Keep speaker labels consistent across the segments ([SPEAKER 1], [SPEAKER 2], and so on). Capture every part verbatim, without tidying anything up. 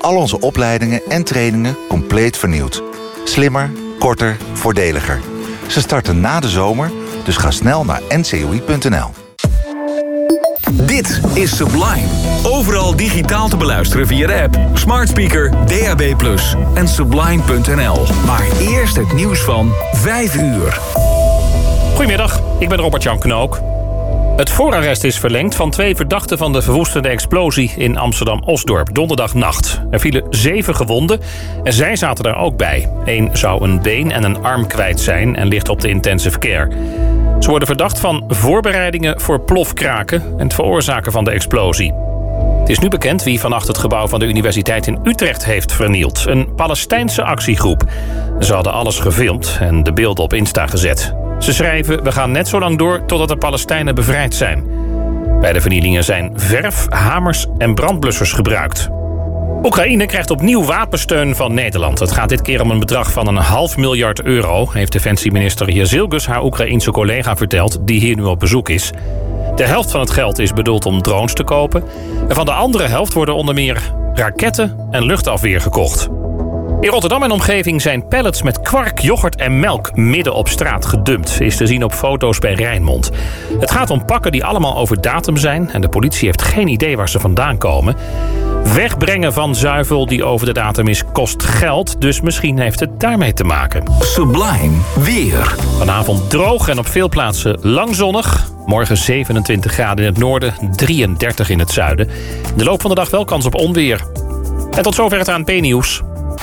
[SPEAKER 1] al onze opleidingen en trainingen compleet vernieuwd. Slimmer, korter, voordeliger. Ze starten na de zomer, dus ga snel naar n c o i punt n l.
[SPEAKER 2] Dit is Sublime. Overal digitaal te beluisteren via de app, smart speaker, D A B plus, en sublime punt n l. Maar eerst het nieuws van vijf uur.
[SPEAKER 3] Goedemiddag, ik ben Robert-Jan Knook. Het voorarrest is verlengd van twee verdachten van de verwoestende explosie in Amsterdam-Osdorp donderdagnacht. Er vielen zeven gewonden en zij zaten daar ook bij. Eén zou een been en een arm kwijt zijn en ligt op de intensive care. Ze worden verdacht van voorbereidingen voor plofkraken en het veroorzaken van de explosie. Het is nu bekend wie vannacht het gebouw van de Universiteit in Utrecht heeft vernield. Een Palestijnse actiegroep. Ze hadden alles gefilmd en de beelden op Insta gezet. Ze schrijven, we gaan net zo lang door totdat de Palestijnen bevrijd zijn. Bij de vernielingen zijn verf, hamers en brandblussers gebruikt. Oekraïne krijgt opnieuw wapensteun van Nederland. Het gaat dit keer om een bedrag van een half miljard euro, heeft defensieminister Jezilgus haar Oekraïense collega verteld, die hier nu op bezoek is. De helft van het geld is bedoeld om drones te kopen. En van de andere helft worden onder meer raketten en luchtafweer gekocht. In Rotterdam en omgeving zijn pallets met kwark, yoghurt en melk midden op straat gedumpt. Is te zien op foto's bij Rijnmond. Het gaat om pakken die allemaal over datum zijn en de politie heeft geen idee waar ze vandaan komen. Wegbrengen van zuivel die over de datum is kost geld, dus misschien heeft het daarmee te maken.
[SPEAKER 2] Sublime weer.
[SPEAKER 3] Vanavond droog en op veel plaatsen lang zonnig. Morgen zevenentwintig graden in het noorden, drieëndertig in het zuiden. In de loop van de dag wel kans op onweer. En tot zover het A N P-nieuws.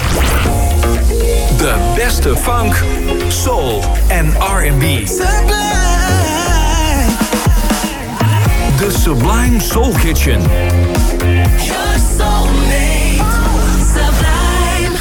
[SPEAKER 2] De beste funk, soul en R en B.
[SPEAKER 4] Sublime.
[SPEAKER 2] De Sublime Soul Kitchen.
[SPEAKER 4] Your soulmate. Sublime.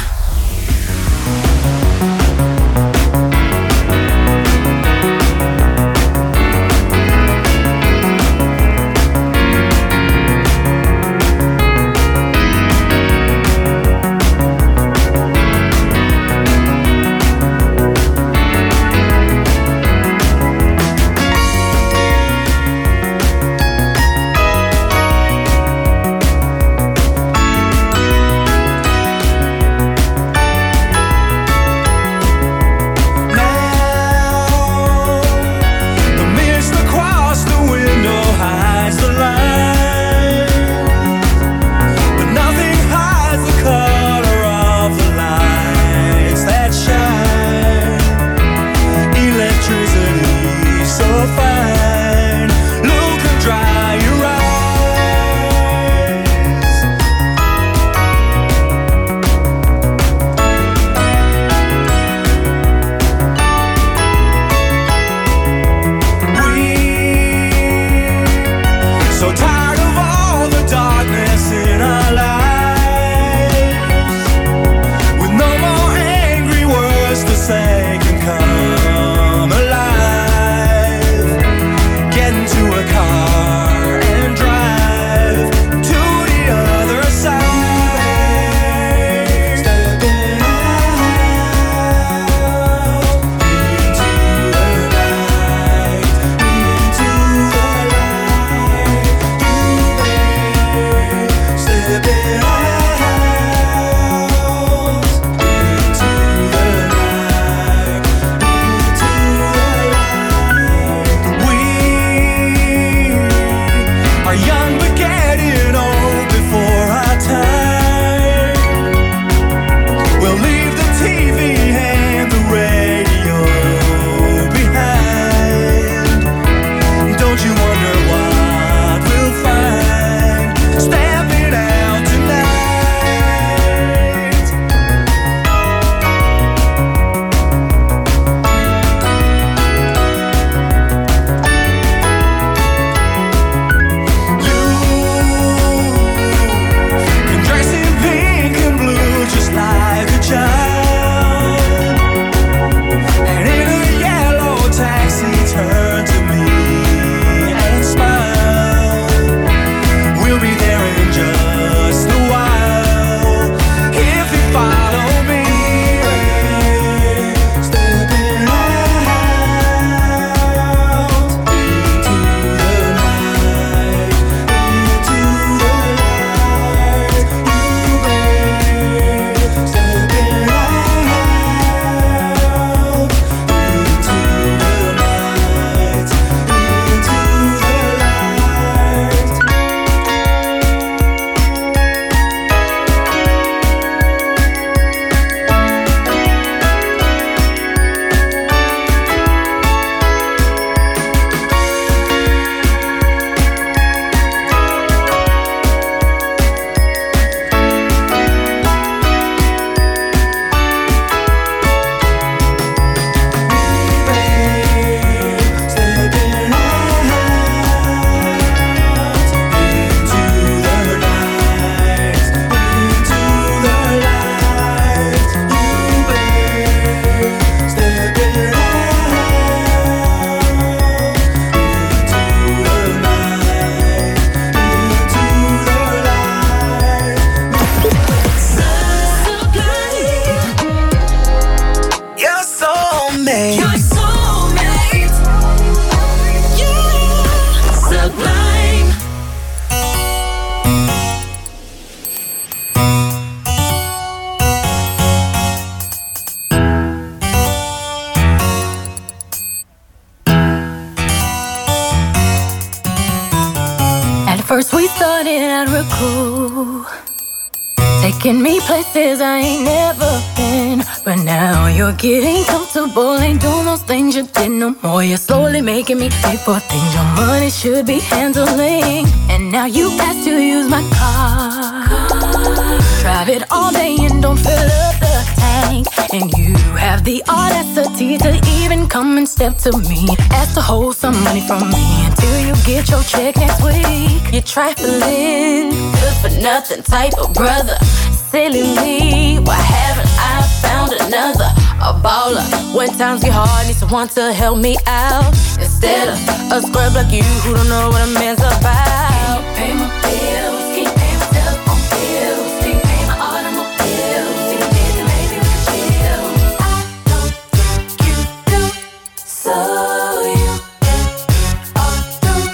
[SPEAKER 5] Taking me places I ain't never been. But now you're getting comfortable, ain't doing those things you did no more. You're slowly making me pay for things your money should be handling. And now you ask to use my car. Drive it all day and don't fill up the tank. And you have the audacity to even come and step to me. Ask to hold some money from me until you get your check next week. You're trifling, good for nothing type of brother. Silly me, why haven't I found another? A baller, when times get hard, need someone to help me out. Instead of a scrub like you who don't know what a man's about. Can't pay my bills, can't pay my telephone bills, can't pay my automobiles. You did it, maybe we chill. I don't think you do, so you are through.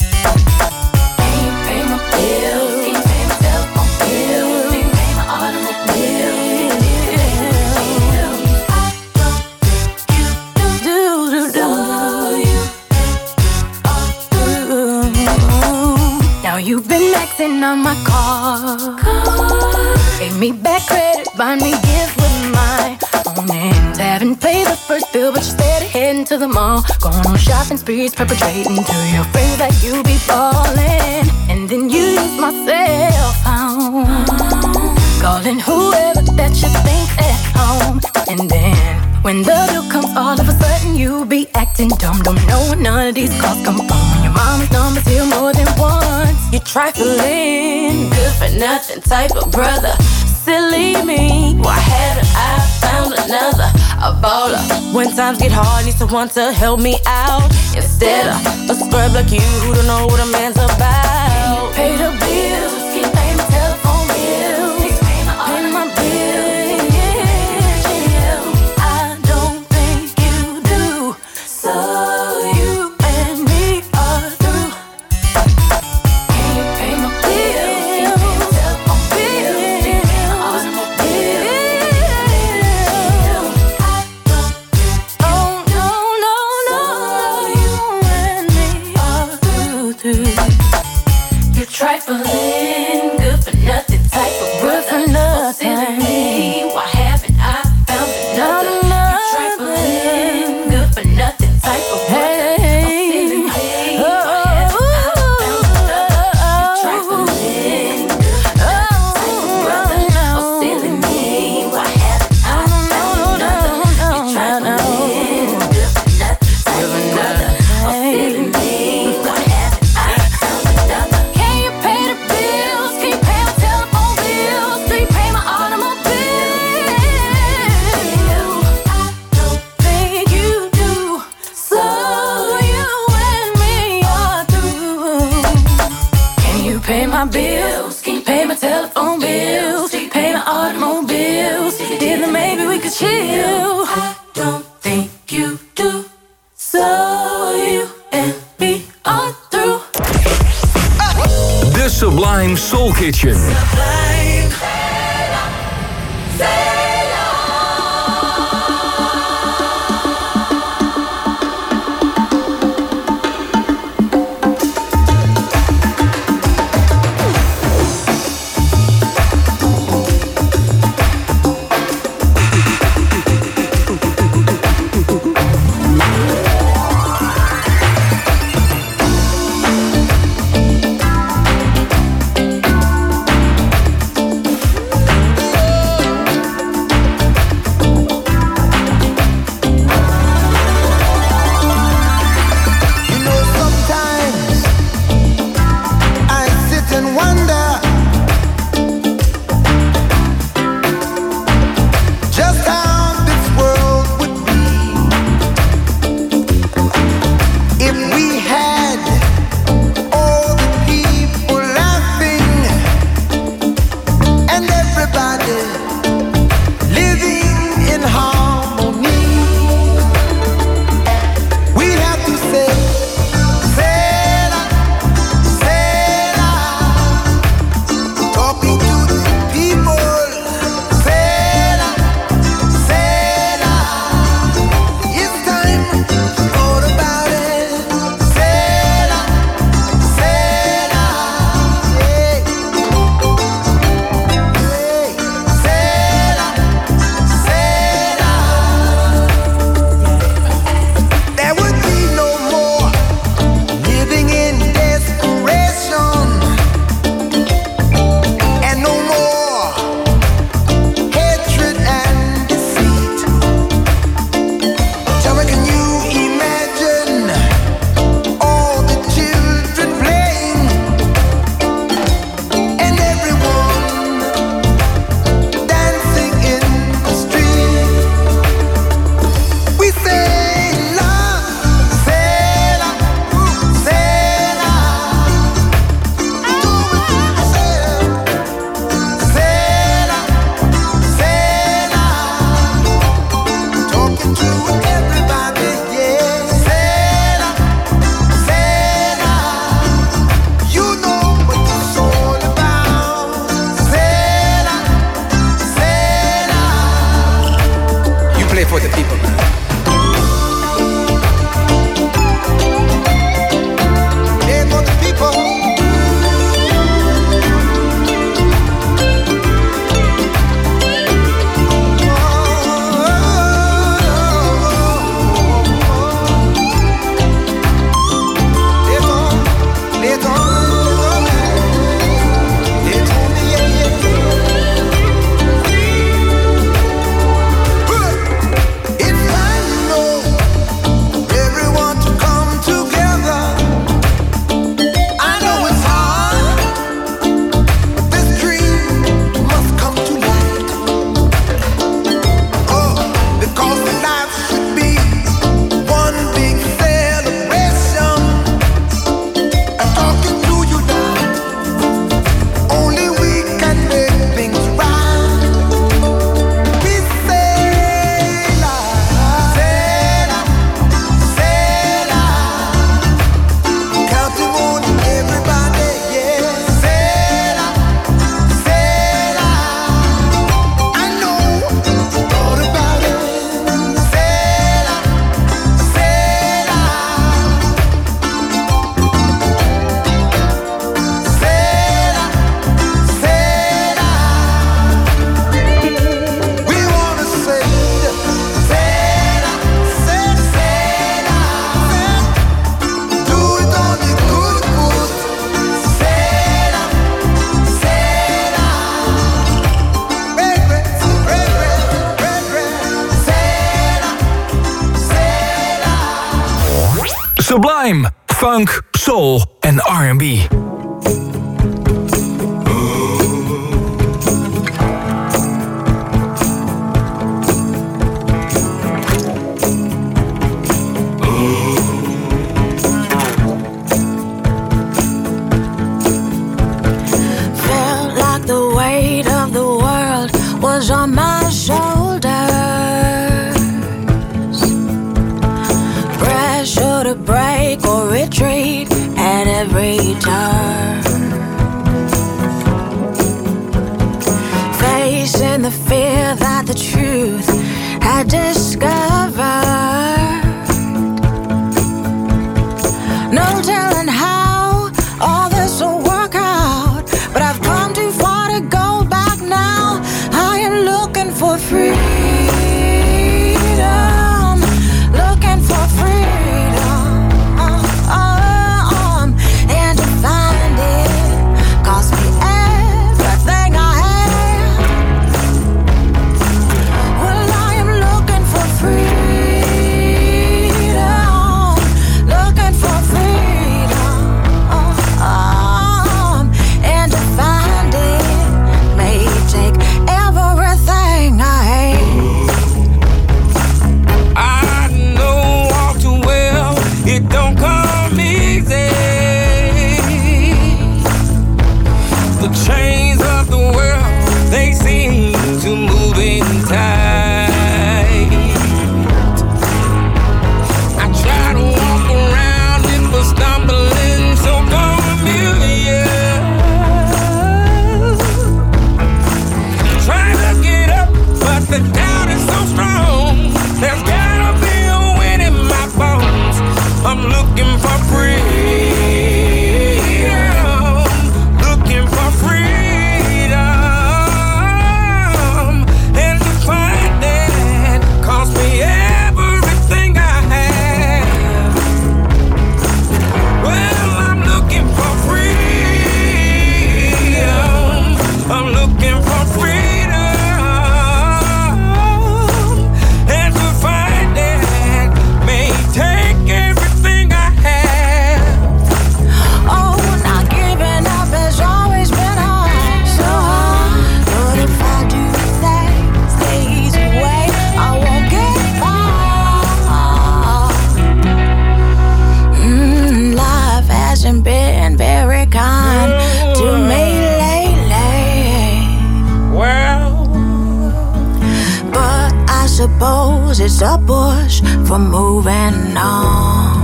[SPEAKER 5] Can't pay my bills, can't pay my telephone bills, can't pay my automobiles. You did it, maybe we chill. I don't think you do, do, do, so you are through. Now you've been maxing on my car. Gave me back credit, buy me gifts with my own names. Haven't paid the first bill, but you steady heading to the mall. Going on shopping sprees, perpetrating to your friends that you be falling. And then you use my cell phone, calling whoever that you think's at home. And then when the bill comes, all of a sudden you be acting dumb. Don't know where none of these calls come from. When your mama's number's here more than once. You're trifling, good for nothing type of brother. Silly me, why haven't I found another? A baller, when times get hard, need someone to help me out. Instead of a scrub like you who don't know what a man's about. Pay the bills, can't pay my telephone bills, pay my, pay my bills. I don't think you do, so you and me are through. Can you pay my bills? Can you pay my telephone bills? Can you pay my automobile? I don't think you do, oh no, no, no, you and me are through, through. You're trifling, good for nothing type of brother. Good for nothing. Silly me, why haven't I found another? You're trifling, good for nothing type of brother. Silly me, why haven't I found another? You're trifling, good for nothing type of brother. Oh, silly me, why haven't I found another? You're trifling, good for nothing type of brother. Oh, silly me, why haven't I found another? Can you pay the bills? Can you pay my telephone bills? Do you pay my automobile? I don't think you do, so you and me are through. Can you pay my bills? Can you pay my telephone bills? Do you pay my automobiles? Then maybe we could chill. I don't think you do, so you and me are through.
[SPEAKER 2] The Sublime Soul Kitchen.
[SPEAKER 6] for the people, man. Play for the people.
[SPEAKER 2] Sublime, funk, soul en R and B.
[SPEAKER 5] Felt like the weight of the world was on my shoulders. Pressure to break or retreat at every turn. Facing the fear that the truth had discovered. No telling how all this will work out, but I've come too far to go back now. I am looking for freedom, looking for freedom, um, and to find it cost me everything I have. Well, I am looking for freedom, looking for freedom, um, and to find it may take everything I hate.
[SPEAKER 7] I know all too well it don't come easy. The chains of the world, they seem to move in tight. I try to walk around it, but stumbling so familiar. Trying to get up, but the doubt is so strong. There's gotta be a wind in my bones. I'm looking for freedom, looking for freedom, and to find that cost me everything I have. Well, I'm looking for freedom, I'm looking for freedom, and to find that may take everything I have.
[SPEAKER 5] Oh, not giving up has always been hard, so hard. But if I do things the easy way, I won't get far. Mm, life hasn't been very kind to me lately,
[SPEAKER 7] Well,
[SPEAKER 5] but I suppose it's a push for moving on.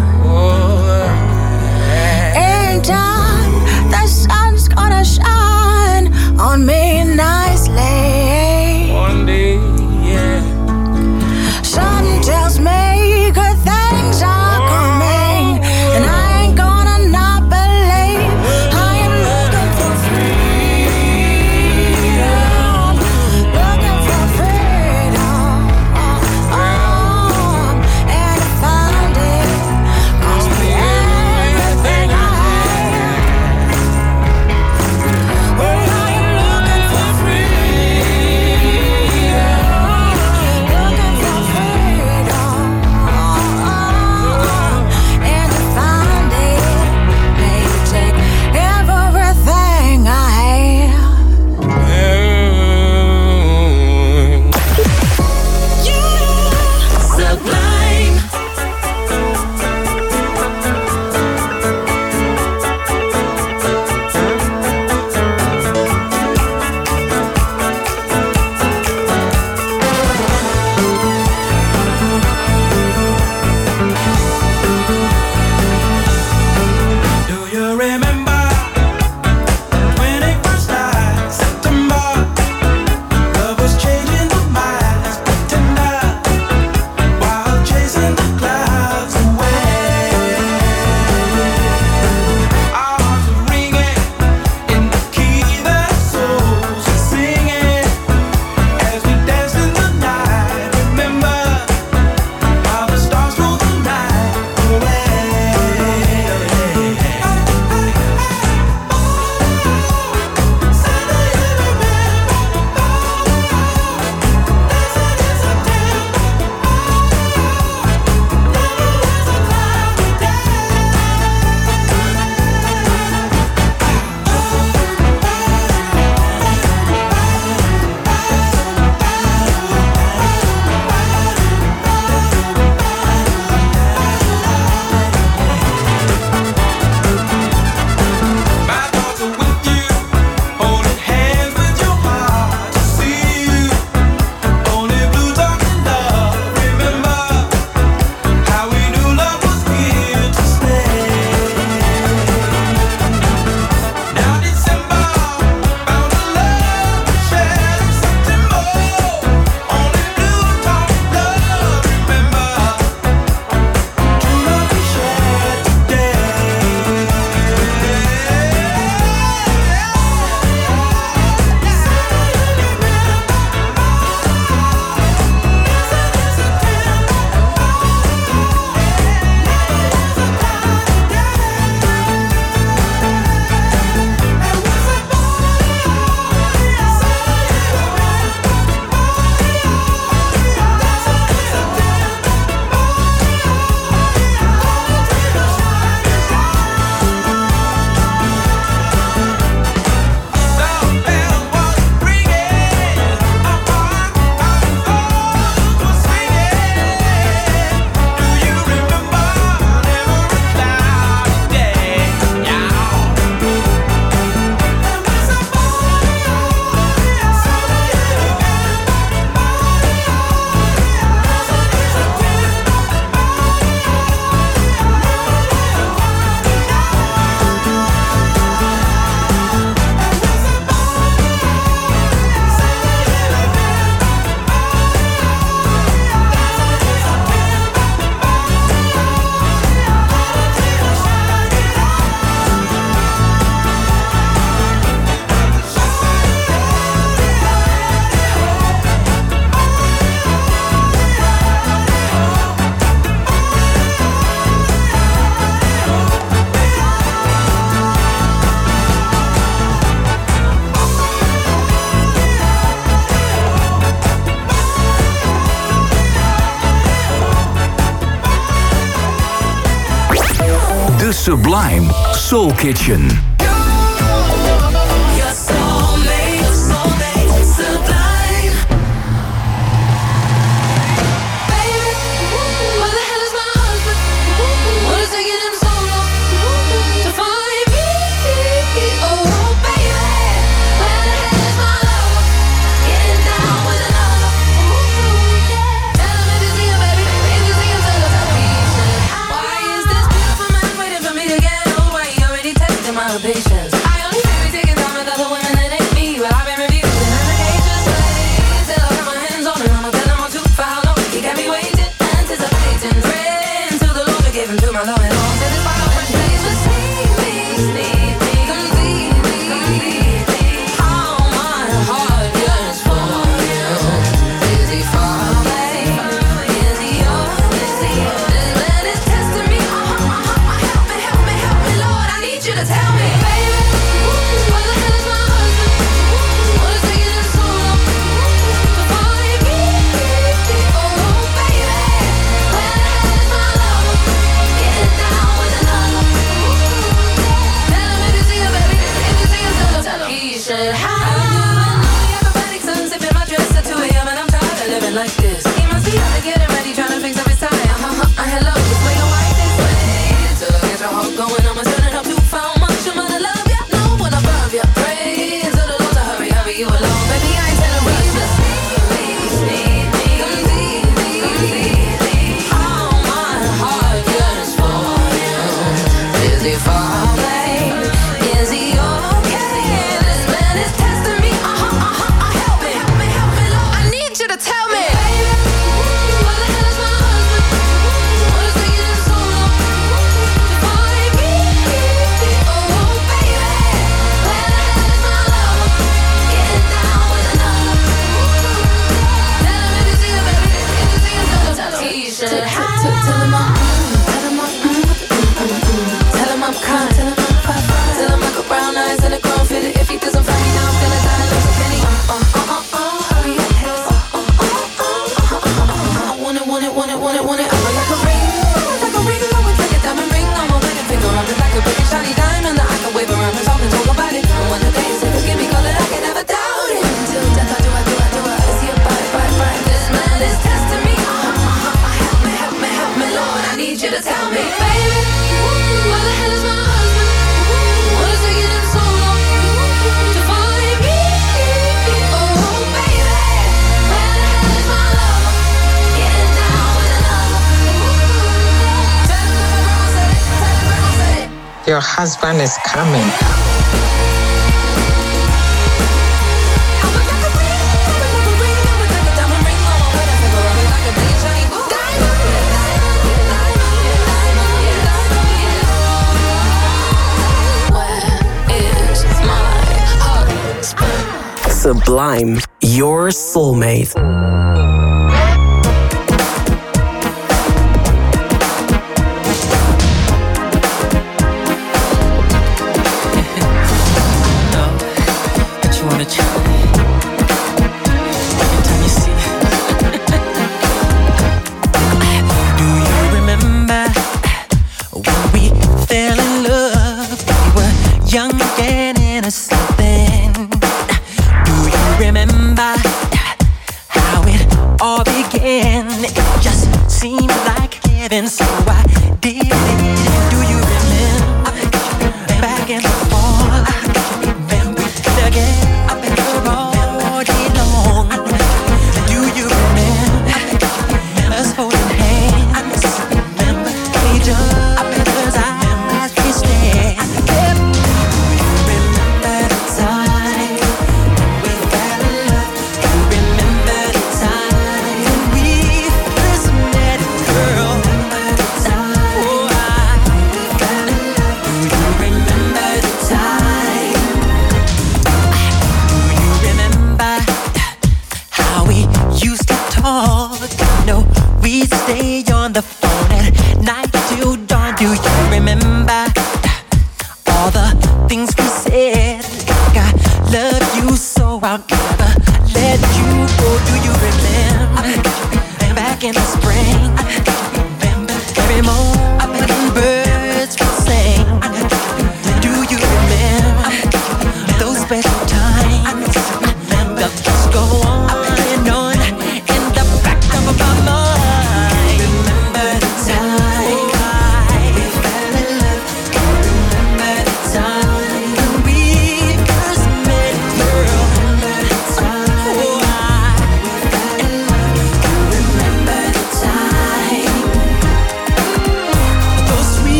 [SPEAKER 5] In time, the sun's gonna shine on me nicely.
[SPEAKER 7] one day, yeah.
[SPEAKER 2] Sublime Soul Kitchen.
[SPEAKER 4] Your soulmate, soulmate, sublime. Baby, where the hell is my husband? What is taking him so long to find me? Oh, baby, where the hell is my lover? Getting down with another. Tell him if you see him, baby. If you see him, tell him, tell me. Why is this beautiful man waiting for me to get old? Why he already tested my patience? I only say we taking time with other women that ain't me, but I've been refusing applications. Till I got my hands on him, I'ma tell him I'm too for how long. He got me waiting, anticipating, praying till the Lord forgive him to my love and all. Till this final French place was sneak me, sneak me, completely. How my heart yearns for him. Is he far away? Is he yours? Is he yours? This man is testing me. Uh-huh, uh-huh. Help me, help me, help me, Lord. I need you to tell me, baby. Where the hell is my husband? What is taking him so long to find me? Oh, baby, where the hell is my lover? Getting down with another. Tell him if you see him, baby. If you see him, tell him, tell him. He should have. I'm doing all the acrobatics, unzipping my dress at two a.m. and I'm tired of living like this. He must be out to getting ready, trying to fix up his tie. Uh-huh, uh, hello, this way your wife this way. To get your heart going, I'ma turn it up to found much of mother love ya. No one above ya. Pray to the Lord to hurry, hurry you along. Baby, I ain't telling rush ya. Sneak me, sneak me, completely. How my heart yearns for him. Is he far away? Is he okay? This man is testing me. Uh-huh, uh-huh, uh, help me, help me, help me, Lord. I need you to tell me, baby, where the hell is my husband? What is taking him so long to find me? Oh, baby, where the hell is my lover? Getting down with another. Tell him if you see him, baby. If you see him, tell him, tell him. He should have. Tell him I'm, tell him I'm, tell him I'm kind, tell him I'm fine, tell him I got brown eyes and a grown fitted. If he doesn't find me now, I'm gonna die like a penny. Uh, uh, uh, uh, uh, hurry up, hurry up. Uh, uh, uh, uh, uh, uh, uh, I want it, want it, want it, want it, want it. I want like a ring, like a ring, I want like a diamond ring. I'm a wedding finger, I'm just like a big shiny diamond that I can wave around and talk and talk about it. And when the day is ever give me color, I can never doubt it. Till death, I do, I do, I do, I see it, bye, bye, bye. This man is testing me. Uh, uh, uh, uh, help me, help me, help me, Lord. I need you to tell me, baby, where the hell is my husband? What is taking him so long to find me? Oh, baby, where the hell is my lover? Getting down with another. Tell him that my grandma said it. Tell him grandma said it.
[SPEAKER 8] Your husband is coming.
[SPEAKER 4] I would like a ring, I would like a ring, I would like a diamond ring on my wedding finger. I would like a big shiny diamond, diamond, diamond, diamond. Where is my husband?
[SPEAKER 9] Sublime, your soulmate.
[SPEAKER 10] But you wanna try? Every time you see do you remember when we fell in love? We were young and innocent then. Do you remember how it all began? It just seemed like heaven, so I did it. Do you remember back in the fall when we together all day long? Do you remember us holding hands? Remember each other's eyes we stared? Do you remember the time we fell in love? Do you remember the time when we first met, girl? Oh, I fell in love. Do you remember the time? Do you remember how we used to talk? No, we'd stay on the phone at night till dawn. Do you remember all the things we said? Like I love you so I'll never let you go. Do you remember back in the spring? Every morning birds would sing.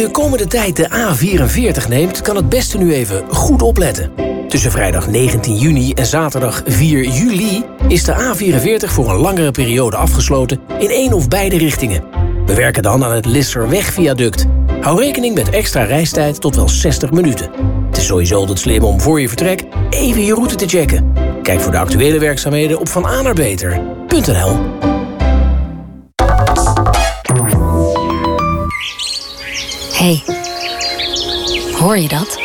[SPEAKER 8] de komende tijd de A vierenveertig neemt, kan het beste nu even goed opletten. Tussen vrijdag negentien juni en zaterdag vier juli is de A vierenveertig voor een langere periode afgesloten in één of beide richtingen. We werken dan aan het Lisserweg-viaduct. Hou rekening met extra reistijd tot wel zestig minuten. Het is sowieso altijd slim om voor je vertrek even je route te checken. Kijk voor de actuele werkzaamheden op vananaarbeter punt n l.
[SPEAKER 11] Hey, hoor je dat?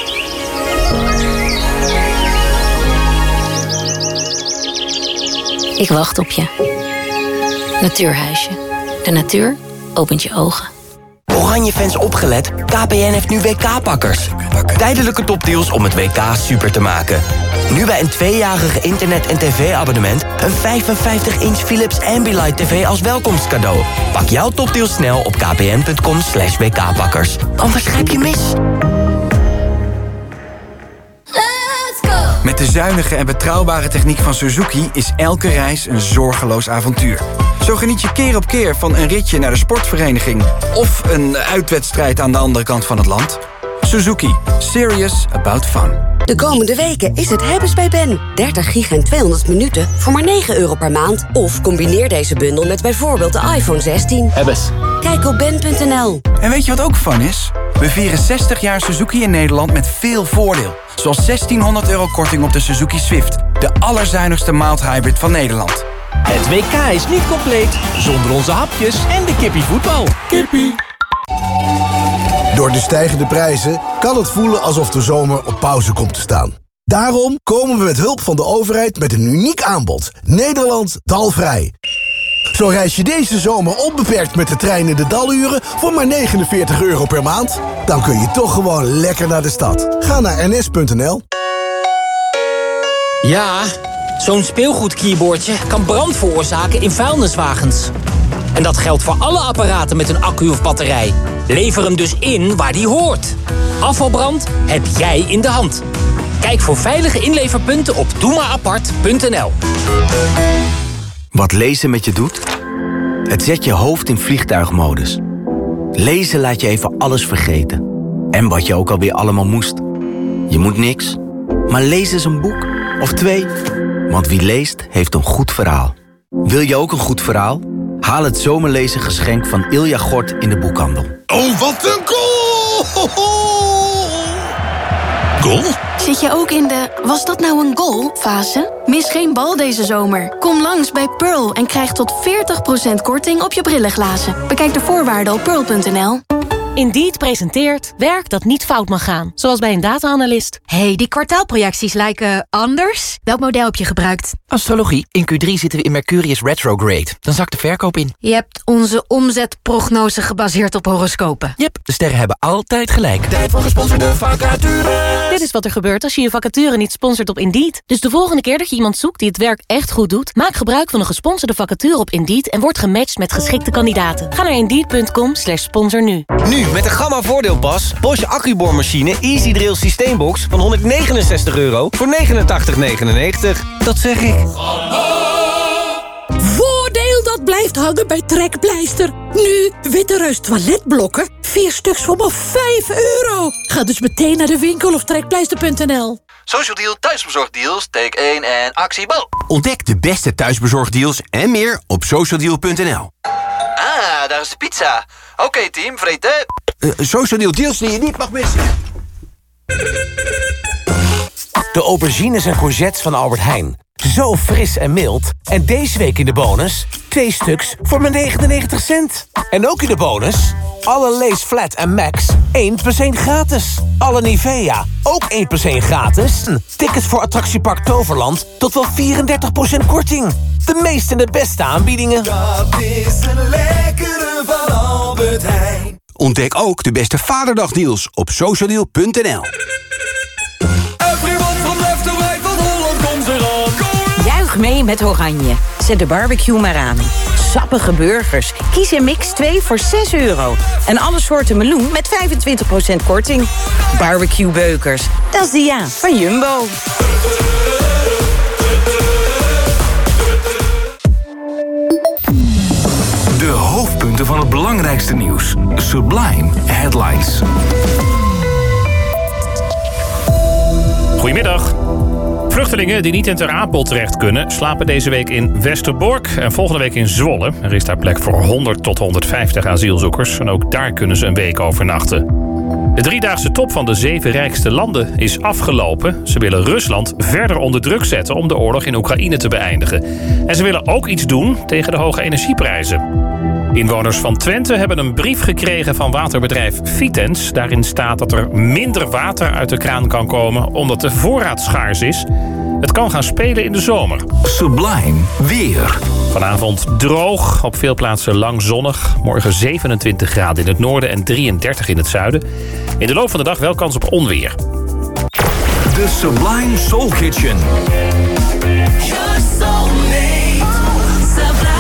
[SPEAKER 11] Ik wacht op je. Natuurhuisje. De natuur opent je ogen.
[SPEAKER 12] Oranje-fans opgelet, K P N heeft nu W K-pakkers. Tijdelijke topdeals om het W K super te maken. Nu bij een tweejarige internet- en tv-abonnement... een vijfenvijftig inch Philips Ambilight T V als welkomstcadeau. Pak jouw topdeals snel op kpn.com slash wkpakkers. Anders grijp je mis.
[SPEAKER 13] Met de zuinige en betrouwbare techniek van Suzuki is elke reis een zorgeloos avontuur. Zo geniet je keer op keer van een ritje naar de sportvereniging... of een uitwedstrijd aan de andere kant van het land. Suzuki. Serious about fun.
[SPEAKER 14] De komende weken is het hebben's bij Ben. dertig gig en tweehonderd minuten voor maar negen euro per maand. Of combineer deze bundel met bijvoorbeeld de iPhone zestien.
[SPEAKER 13] Hebbes.
[SPEAKER 14] Kijk op ben punt n l.
[SPEAKER 13] En weet je wat ook fun is? We vieren zestig jaar Suzuki in Nederland met veel voordeel. Zoals zestienhonderd euro korting op de Suzuki Swift. De allerzuinigste mild hybrid van Nederland.
[SPEAKER 15] Het W K is niet compleet zonder onze hapjes en de kippie voetbal. Kippie.
[SPEAKER 16] Door de stijgende prijzen kan het voelen alsof de zomer op pauze komt te staan. Daarom komen we met hulp van de overheid met een uniek aanbod. Nederland dalvrij. Zo reis je deze zomer onbeperkt met de trein in de daluren voor maar negenenveertig euro per maand. Dan kun je toch gewoon lekker naar de stad. Ga naar n s punt n l.
[SPEAKER 17] Ja, zo'n speelgoedkeyboardje kan brand veroorzaken in vuilniswagens. En dat geldt voor alle apparaten met een accu of batterij. Lever hem dus in waar die hoort. Afvalbrand heb jij in de hand. Kijk voor veilige inleverpunten op doe maar apart punt n l.
[SPEAKER 18] Wat lezen met je doet? Het zet je hoofd in vliegtuigmodus. Lezen laat je even alles vergeten. En wat je ook alweer allemaal moest. Je moet niks, maar lees eens een boek. Of twee. Want wie leest, heeft een goed verhaal. Wil je ook een goed verhaal? Haal het zomerlezen geschenk van Ilja Gort in de boekhandel.
[SPEAKER 19] Oh, wat een goal! Goal?
[SPEAKER 20] Zit je ook in de was dat nou een goal fase? Mis geen bal deze zomer. Kom langs bij Pearl en krijg tot veertig procent korting op je brillenglazen. Bekijk de voorwaarden op pearl punt n l.
[SPEAKER 21] Indeed presenteert werk dat niet fout mag gaan. Zoals bij een data-analyst.
[SPEAKER 22] Hey, die kwartaalprojecties lijken anders. Welk model heb je gebruikt?
[SPEAKER 23] Astrologie. In Q drie zitten we in Mercurius retrograde. Dan zakt de verkoop in.
[SPEAKER 22] Je hebt onze omzetprognose gebaseerd op horoscopen.
[SPEAKER 23] Yep, de sterren hebben altijd gelijk.
[SPEAKER 21] Tijd voor gesponsorde vacature. Dit is wat er gebeurt als je je vacature niet sponsort op Indeed. Dus de volgende keer dat je iemand zoekt die het werk echt goed doet, maak gebruik van een gesponsorde vacature op Indeed en word gematcht met geschikte kandidaten. Ga naar indeed punt com slash sponsor nu.
[SPEAKER 24] Nu met de Gamma voordeelpas Bosch accuboormachine Easy Drill systeembox van honderdnegenenzestig euro voor negenentachtig negenennegentig. Dat zeg ik.
[SPEAKER 25] Voordeel dat blijft hangen bij Trekpleister. Nu Witte Reus toiletblokken. Vier stuks voor maar vijf euro. Ga dus meteen naar de winkel of trekpleister punt n l.
[SPEAKER 26] Social Deal thuisbezorgdeals, take één en actie Bo.
[SPEAKER 27] Ontdek de beste thuisbezorgdeals en meer op social deal punt n l.
[SPEAKER 26] Ah, daar is de pizza. Oké okay, team, vreten.
[SPEAKER 27] Uh, social Deal deals die je niet mag missen.
[SPEAKER 8] De aubergines en courgettes van Albert Heijn. Zo fris en mild. En deze week in de bonus twee stuks voor maar negenennegentig cent. En ook in de bonus alle Lay's Flat en Max één plus één gratis. Alle Nivea ook één plus één gratis. Tickets voor attractiepark Toverland tot wel vierendertig procent korting. De meeste en de beste aanbiedingen.
[SPEAKER 7] Dat is een lekkere van Albert Heijn.
[SPEAKER 27] Ontdek ook de beste Vaderdagdeals op social deal punt n l.
[SPEAKER 22] Juich mee met Oranje. Zet de barbecue maar aan. Sappige burgers. Kies een mix twee voor zes euro. En alle soorten meloen met vijfentwintig procent korting. Barbecue beukers. Dat is de ja van Jumbo.
[SPEAKER 1] De hoofdpunten
[SPEAKER 2] hoogtepunten van het belangrijkste nieuws. Sublime Headlines.
[SPEAKER 3] Goedemiddag. Vluchtelingen die niet in Ter Apel terecht kunnen, slapen deze week in Westerbork en volgende week in Zwolle. Er is daar plek voor honderd tot honderdvijftig asielzoekers en ook daar kunnen ze een week overnachten. De driedaagse top van de zeven rijkste landen is afgelopen. Ze willen Rusland verder onder druk zetten om de oorlog in Oekraïne te beëindigen. En ze willen ook iets doen tegen de hoge energieprijzen. Inwoners van Twente hebben een brief gekregen van waterbedrijf Vitens. Daarin staat dat er minder water uit de kraan kan komen omdat de voorraad schaars is. Het kan gaan spelen in de zomer.
[SPEAKER 2] Sublime weer.
[SPEAKER 3] Vanavond droog, op veel plaatsen lang zonnig. Morgen zevenentwintig graden in het noorden en drieëndertig in het zuiden. In de loop van de dag wel kans op onweer.
[SPEAKER 2] De Sublime Soul Kitchen.
[SPEAKER 7] Your soulmate, Sublime.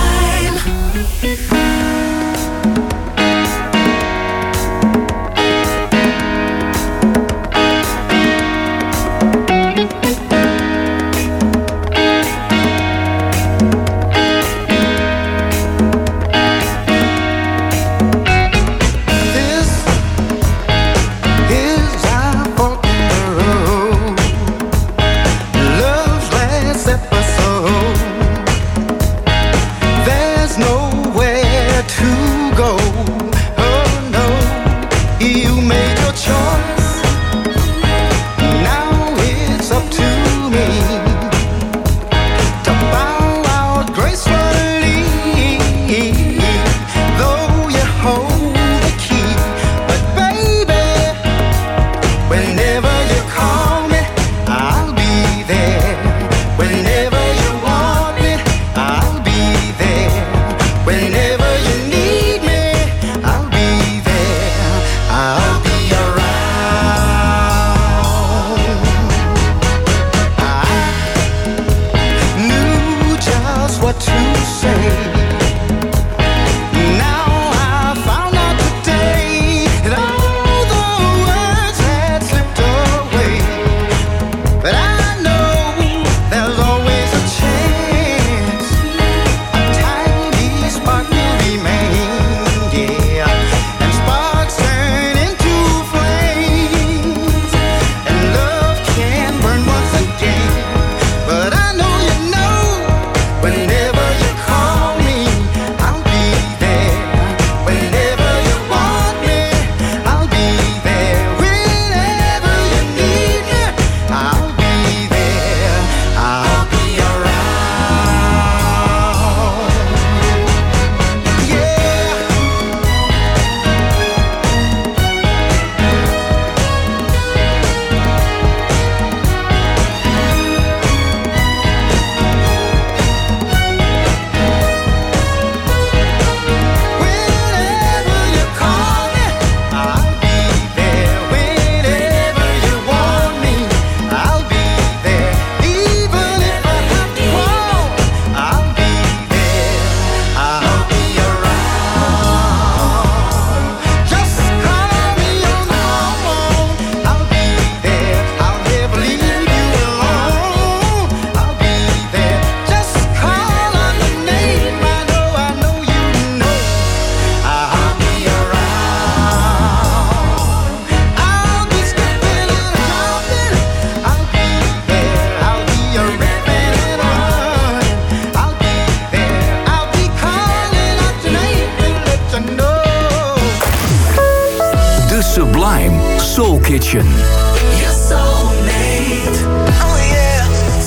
[SPEAKER 2] Sublime Soul Kitchen.
[SPEAKER 7] Your soulmate. Oh yeah.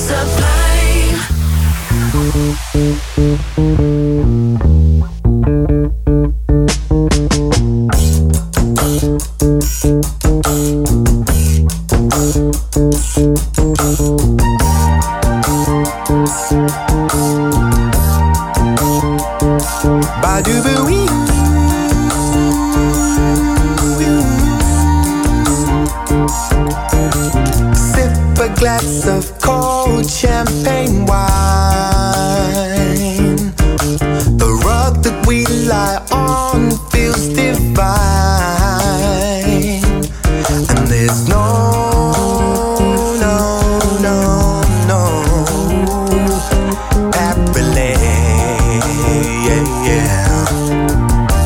[SPEAKER 7] Sublime.
[SPEAKER 4] Ba-do-boo-wee. Sip a glass of cold champagne wine. The rug that we lie on feels divine. And there's no, no, no, no happily, yeah, yeah.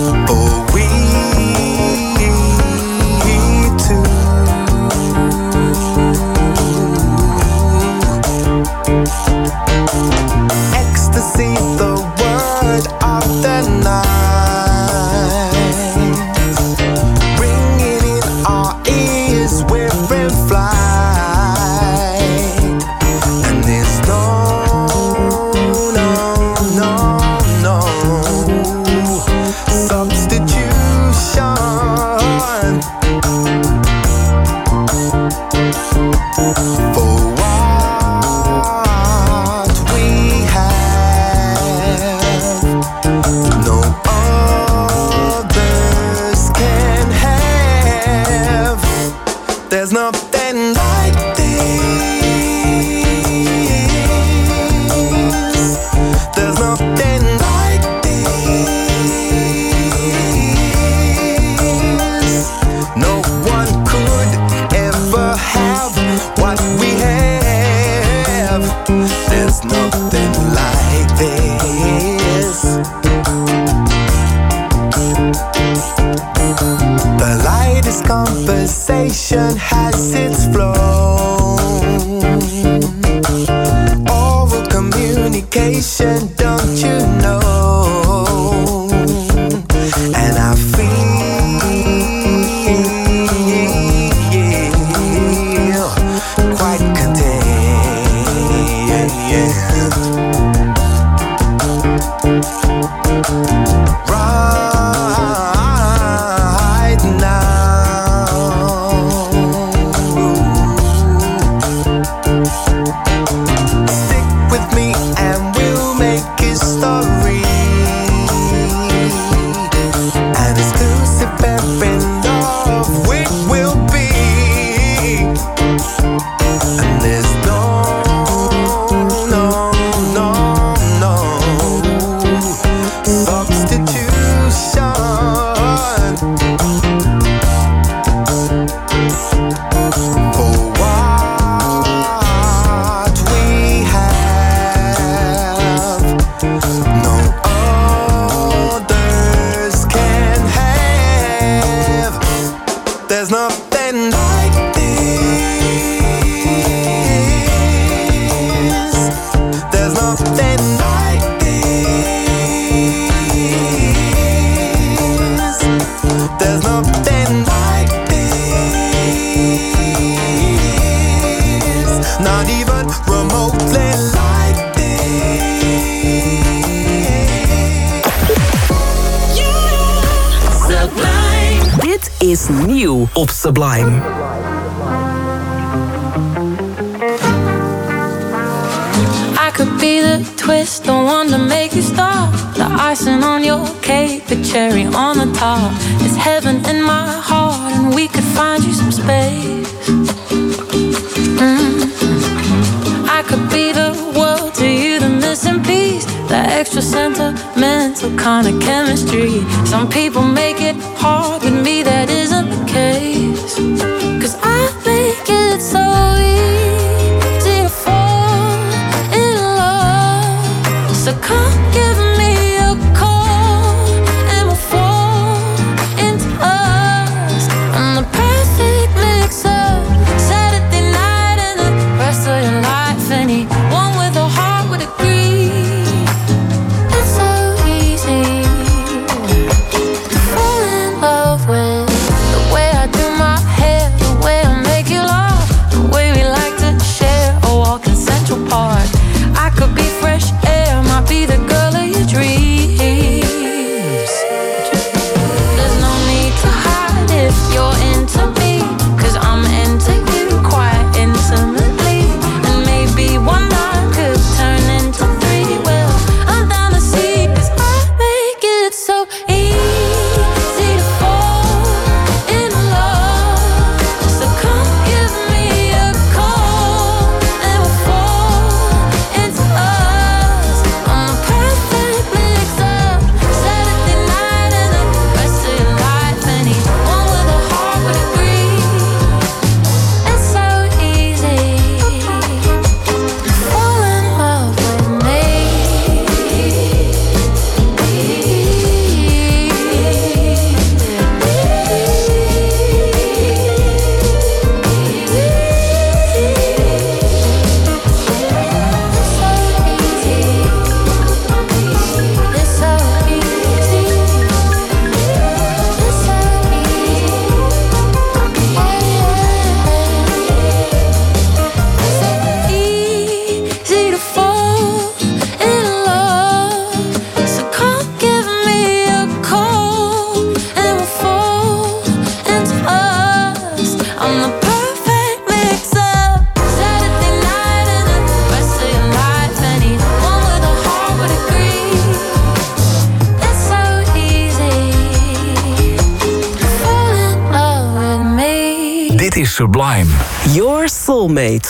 [SPEAKER 5] is nieuw op Sublime.
[SPEAKER 6] I could be the twist, the one to make you stop. The icing on your cake, the cherry on the top. It's heaven in my heart, and we could find you some space. Mm. I could be the world to you, the missing piece, the extra sentimental kind of chemistry. Some people make it hard, with me that isn't the case. 'Cause I make it so easy to fall in love. So come give me a call and we'll fall into us. I'm the perfect mix of Saturday night and the rest of your life. Anyone with a heart would agree. It's so easy to fall in love with the way I do my hair,
[SPEAKER 2] Sublime.
[SPEAKER 5] Your soulmate.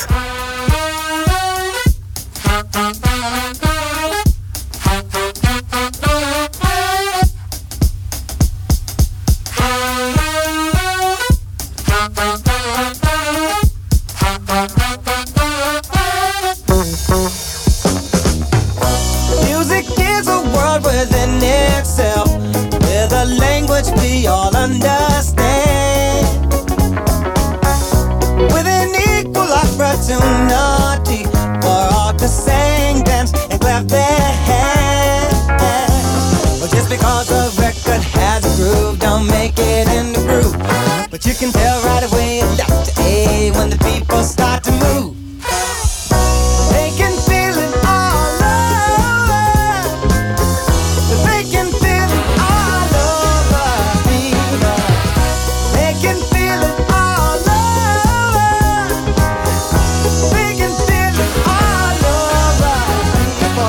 [SPEAKER 4] Music is a world within itself, with a language we all understand, with an equal opportunity for all to sing, dance, and clap their hands. Well, just because a record has a groove, don't make it in the groove. But you can tell right away left to A when the people start to move. They can feel it all over. They can feel it all over, fever. They can feel it all over. They can feel it all over, fever.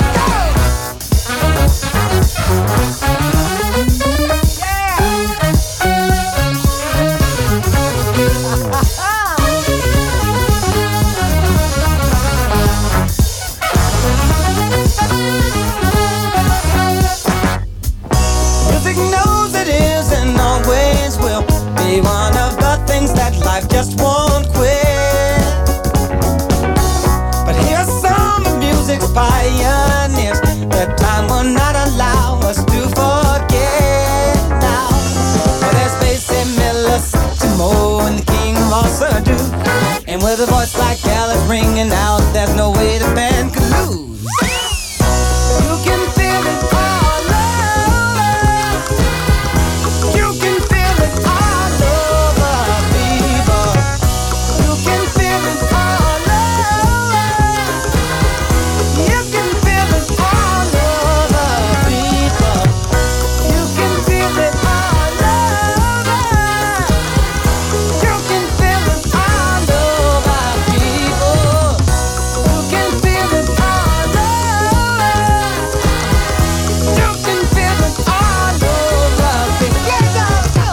[SPEAKER 4] Music knows it is and always will be one of the things that life just won't quit. But here's some of music's pioneers that time will not allow us to forget now. Well, there's Basie Miller, Satchmo, and the King of all Surdu. And with a voice like Alice ringing out, there's no way the band could lose. You can feel it all over. You can feel it all over, fever. You can feel it all over. You can feel it all over, fever. You can feel it all over. You can feel it all over, fever. You can feel it all over. You can feel it all over, fever. Get down, go.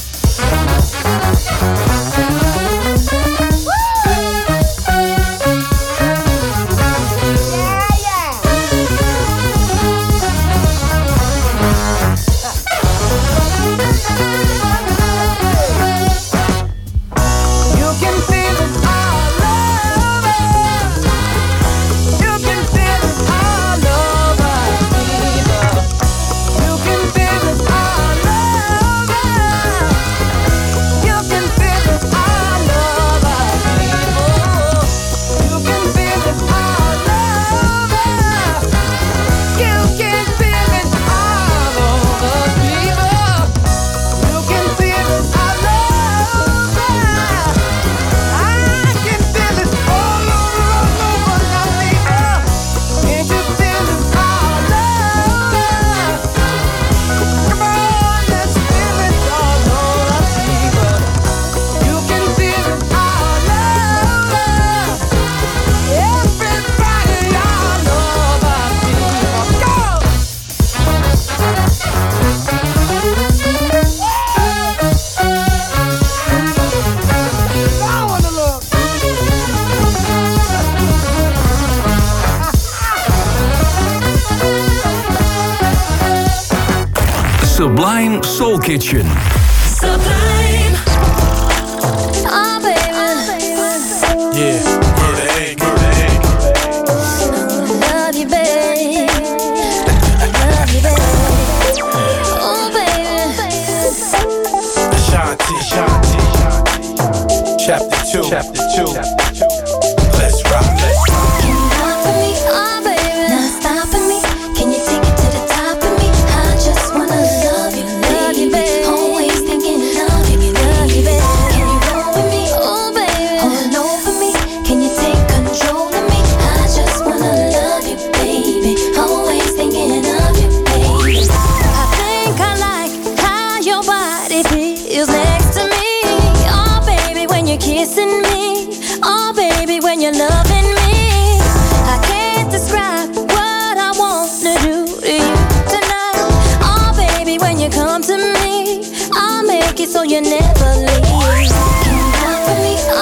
[SPEAKER 4] You can feel it all over. You can feel it all over, fever. You can feel it all over. You can feel it all over, fever. You can feel it all over. You can feel it all over, fever. You can feel it all over. I can feel it all over, all over now, fever. Can't you feel it all over? Come on, let's feel it all over, fever. You can feel it all over. Everybody all over, fever. Go! I wanna look.
[SPEAKER 2] Sublime Soul Kitchen.
[SPEAKER 6] Sublime. Oh, baby.
[SPEAKER 7] Yeah. Murder egg, murder egg.
[SPEAKER 6] Love you, babe. Love you, babe. Oh, baby.
[SPEAKER 7] Ashanti, Ashanti. Chapter two. Chapter two. Let's rock, let's rock.
[SPEAKER 6] Can you rock for me? Oh, baby. Not stopping me. Can you take it to the top of me? I just wanna love you, love you, babe. Always thinking of you, love you, babe. Can you roll with me? Oh, baby. Hold over me. Can you take control of me? I just wanna love you, baby. Always thinking of you, baby. I think I like how your body feels next to me. Oh, baby, when you're kissing me. Oh, baby, when you're loving me. I can't describe what I wanna do to you tonight. Oh, baby, when you come to me, I'll make it so you never leave. Can you rock with me?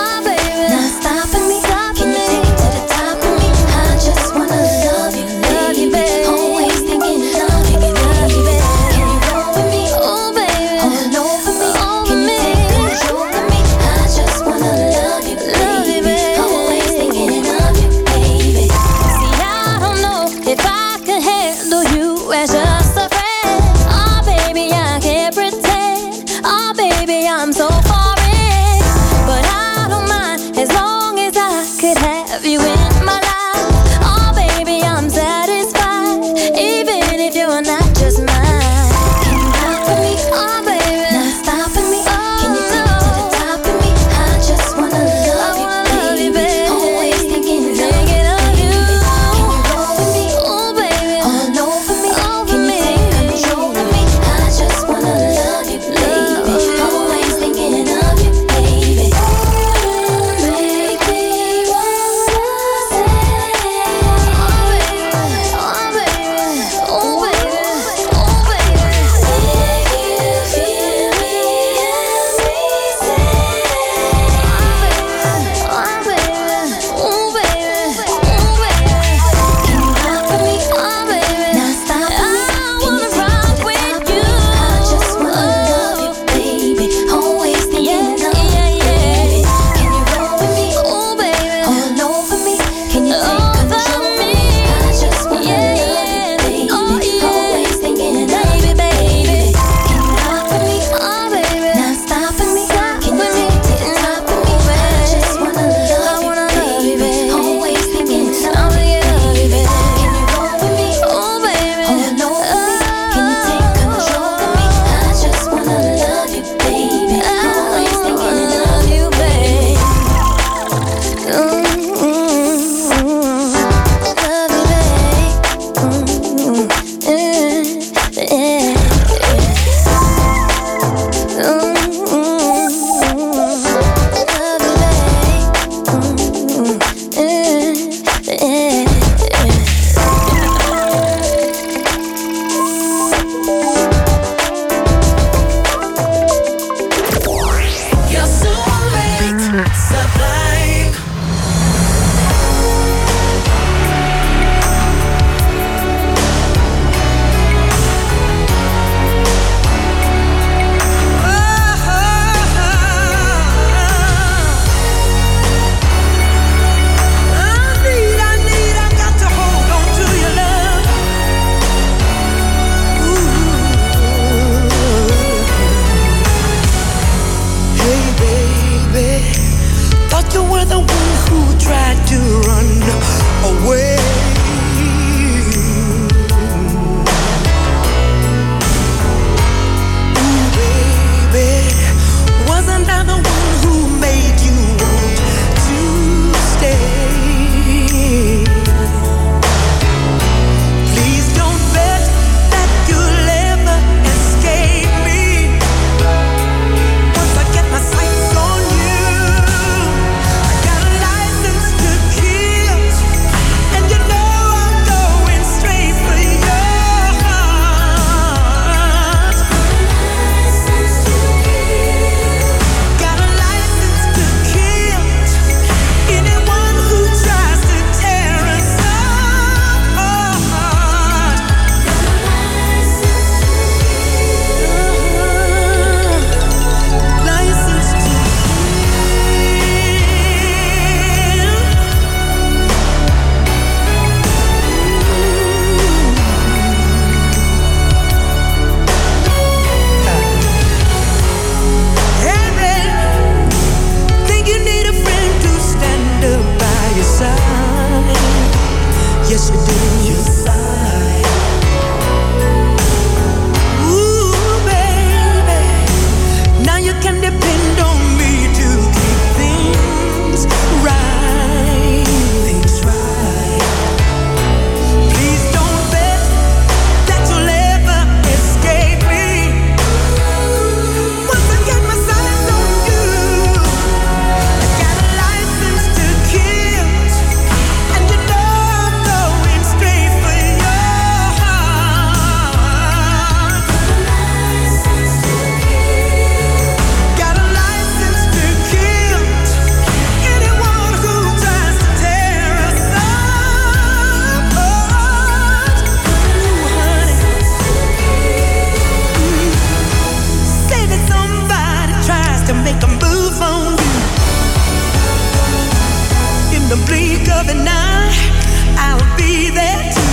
[SPEAKER 4] other night, I'll be there too.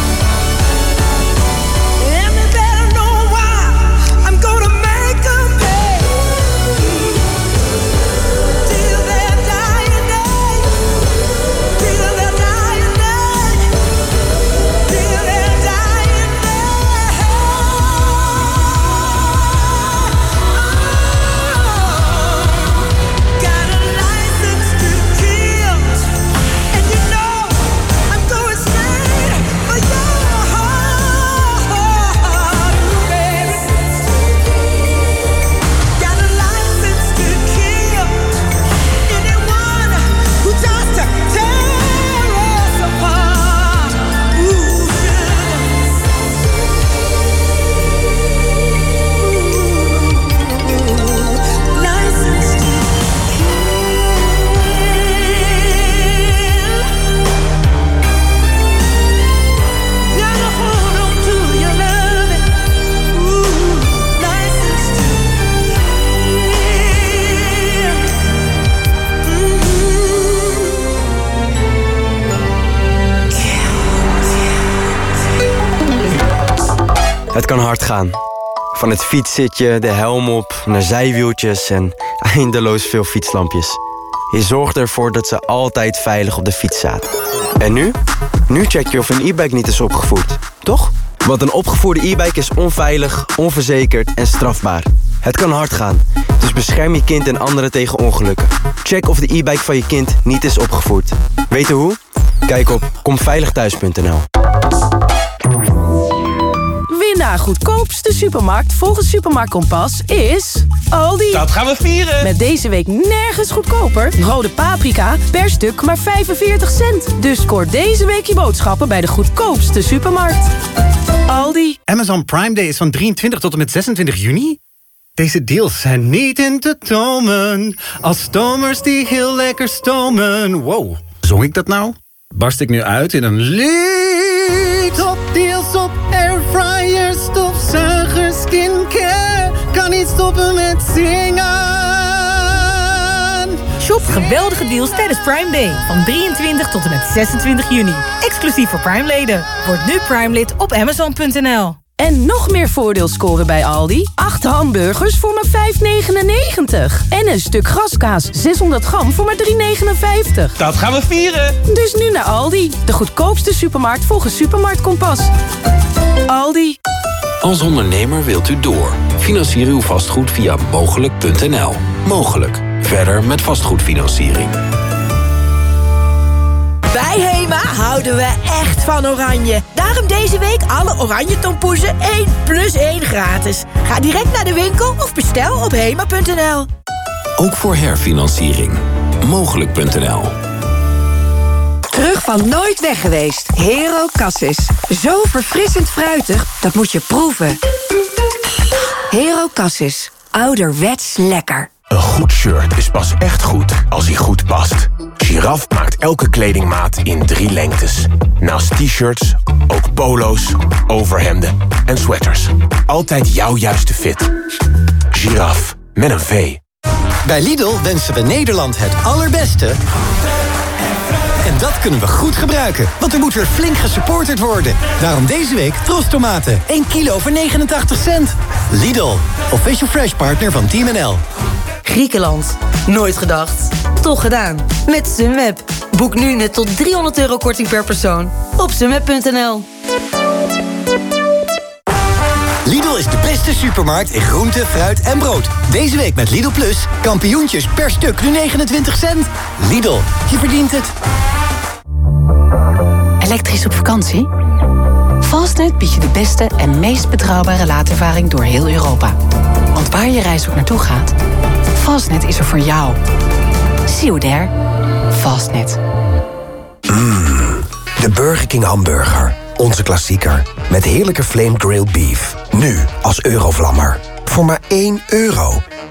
[SPEAKER 4] And they better know why I'm gonna make them pay. Till their dying day, till their dying day, till their dying day. Got a license to kill, and you know I'm going straight for your heart, baby. Got a license to kill anyone who tries to tear us apart. Ooh, license to gotta hold on to your loving. Ooh, license to
[SPEAKER 18] Het kan hard gaan. Van het fietszitje, de helm op, naar zijwieltjes en eindeloos veel fietslampjes. Je zorgt ervoor dat ze altijd veilig op de fiets zaten. En nu? Nu check je of een e-bike niet is opgevoerd, toch? Want een opgevoerde e-bike is onveilig, onverzekerd en strafbaar. Het kan hard gaan, dus bescherm je kind en anderen tegen ongelukken. Check of de e-bike van je kind niet is opgevoerd. Weten hoe? Kijk op komveiligthuis punt n l.
[SPEAKER 5] Winnaar goedkoopste supermarkt volgens Supermarkt Kompas is Aldi.
[SPEAKER 27] Dat gaan we vieren.
[SPEAKER 5] Met deze week nergens goedkoper. Rode paprika per stuk maar vijfenveertig cent. Dus scoor deze week je boodschappen bij de goedkoopste supermarkt. Aldi.
[SPEAKER 9] Amazon Prime Day is van drieëntwintig tot en met zesentwintig juni. Deze deals zijn niet in te tomen. Als stomers die heel lekker stomen. Wow, zong ik dat nou? Barst ik nu uit in een lied? Top deals op airfryers, stofzuigers, skincare. Kan niet stoppen met zingen.
[SPEAKER 10] Shop geweldige deals tijdens Prime Day. Van drieëntwintig tot en met zesentwintig juni. Exclusief voor Prime-leden. Word nu Prime-lid op amazon punt n l.
[SPEAKER 5] En nog meer voordeel scoren bij Aldi. acht hamburgers voor maar vijf negenennegentig. En een stuk graskaas zeshonderd gram voor maar drie negenenvijftig.
[SPEAKER 27] Dat gaan we vieren.
[SPEAKER 5] Dus nu naar Aldi. De goedkoopste supermarkt volgens Supermarkt Kompas. Aldi.
[SPEAKER 2] Als ondernemer wilt u door. Financier uw vastgoed via mogelijk punt n l. Mogelijk. Verder met vastgoedfinanciering.
[SPEAKER 25] Bij Hema houden we echt van oranje. Daarom deze week alle oranje tompoezen één plus één gratis. Ga direct naar de winkel of bestel op hema punt n l.
[SPEAKER 2] Ook voor herfinanciering. mogelijk punt n l.
[SPEAKER 11] Terug van nooit weg geweest. Hero Cassis. Zo verfrissend fruitig, dat moet je proeven. Hero Cassis. Ouderwets lekker.
[SPEAKER 12] Een goed shirt is pas echt goed als hij goed past. Giraf maakt elke kledingmaat in drie lengtes. Naast t-shirts, ook polo's, overhemden en sweaters. Altijd jouw juiste fit. Giraf, met een V.
[SPEAKER 13] Bij Lidl wensen we Nederland het allerbeste. En dat kunnen we goed gebruiken, want er moet weer flink gesupporterd worden. Daarom deze week Trostomaten, één kilo voor negenentachtig cent. Lidl, official fresh partner van Team N L.
[SPEAKER 22] Griekenland. Nooit gedacht. Toch gedaan. Met Sunweb. Boek nu net tot driehonderd euro korting per persoon. Op sunweb punt n l.
[SPEAKER 13] Lidl is de beste supermarkt in groente, fruit en brood. Deze week met Lidl Plus. Kampioentjes per stuk nu negenentwintig cent. Lidl, je verdient het.
[SPEAKER 14] Elektrisch op vakantie? Fastnet biedt je de beste en meest betrouwbare laadervaring door heel Europa. Want waar je reis ook naartoe gaat, Fastnet is er voor jou. See you there. Fastnet.
[SPEAKER 15] Mmm, de Burger King hamburger. Onze klassieker. Met heerlijke flame grilled beef. Nu als Eurovlammer. Voor maar één euro.